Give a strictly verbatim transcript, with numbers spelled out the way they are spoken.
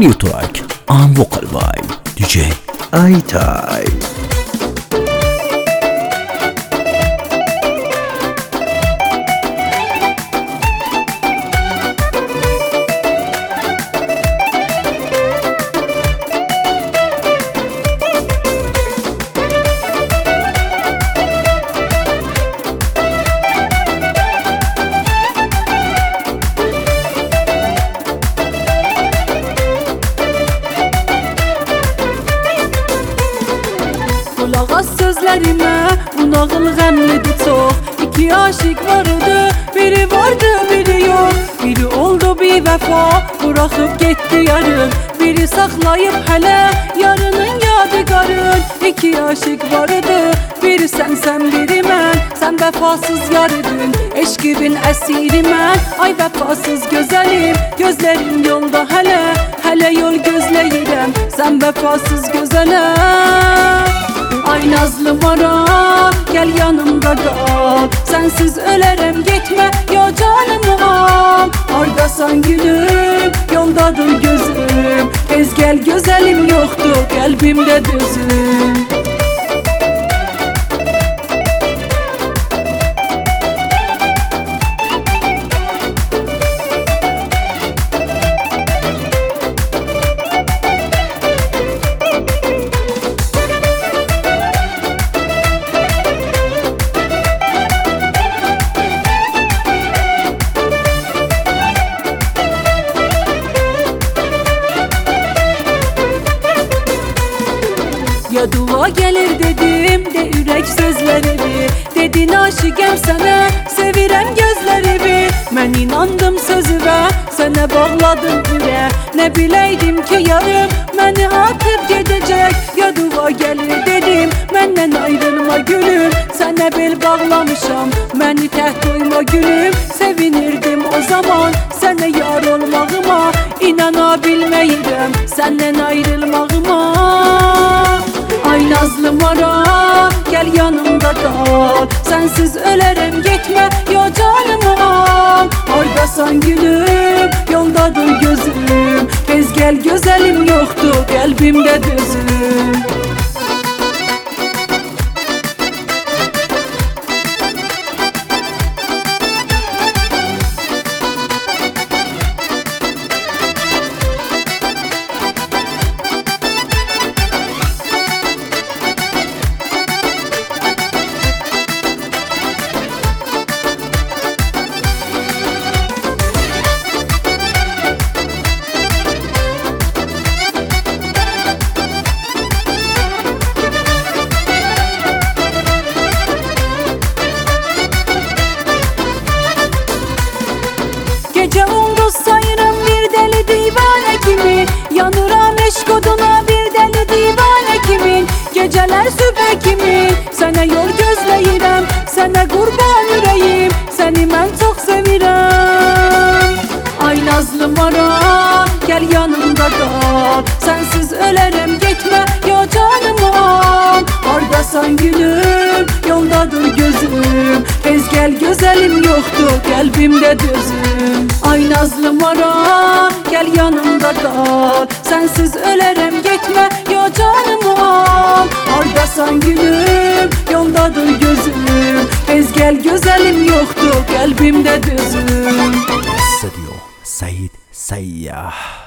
New track on vocal by D J I-Type. Kulaq as sözlərimə, bu nağıl qəmlidir çox. İki aşiq vardı, biri vardı, biri yox. Biri oldu bir vəfa, buraxıb getdi yarın. Biri saxlayıb hələ yarının yadigarın. İki aşiq vardı, biri sənsən, biri mən. Sən vəfasız yarıdın, eşqibin əsiri mən. Ay vəfasız gözəlim, gözlərim yolda hələ. Hələ yol gözləyirəm, sən vəfasız gözələm. Ay nazlı maram, gel yanımda kal. Sensiz ölərəm, getmə ya canımı al. Hardasan gülüm, yoldadır gözüm. Tez gel gözəlim, yoxdur qəlbimdə dözüm. Ya dua gelir dedim de ürək sözlərimi. Dedin aşıqəm sənə, sevirəm gözlərimi. Mən inandım sözüvə, sənə bağladım ürə. Nə biləydim ki yarım məni atıb gedəcək. Ya dua gelir dedim, məndən ayrılma gülüm. Sənə bel bağlamışam, məni tək qoyma gülüm. Sevinirdim o zaman sənə yar olmağıma. İnana bilməyirəm səndən ayrılmağıma. Ay nazlı maram, gel yanımda kal. Sensiz ölərəm, getmə ya canımı al. Hardasan gülüm, yoldadır gözüm. Tez gel gözəlim, yoxdur qəlbimdə dözüm. Gece ulduz sayırım bir deli divane kimi. Yanıram eşk oduna bir deli divane kimin. Geceler sübhe kimi. Sənə yol gözləyirəm, sənə qurban ürəyim. Səni mən çox sevirəm. Ay nazlı maram, gel yanımda kal. Sensiz ölərəm, getmə ya canımı al. Hardasan gülüm, yoldadır gözüm. Tez gel gözəlim, yoxdur qəlbimdə dözüm. Ay nazlı maram, gel yanımda kal. Sensiz ölərəm, getmə ya canımı al. Hardasan gülüm, yoldadır gözüm. Tez gel gözəlim, yoxdur qəlbimdə dözüm. Studio Said Sayyah.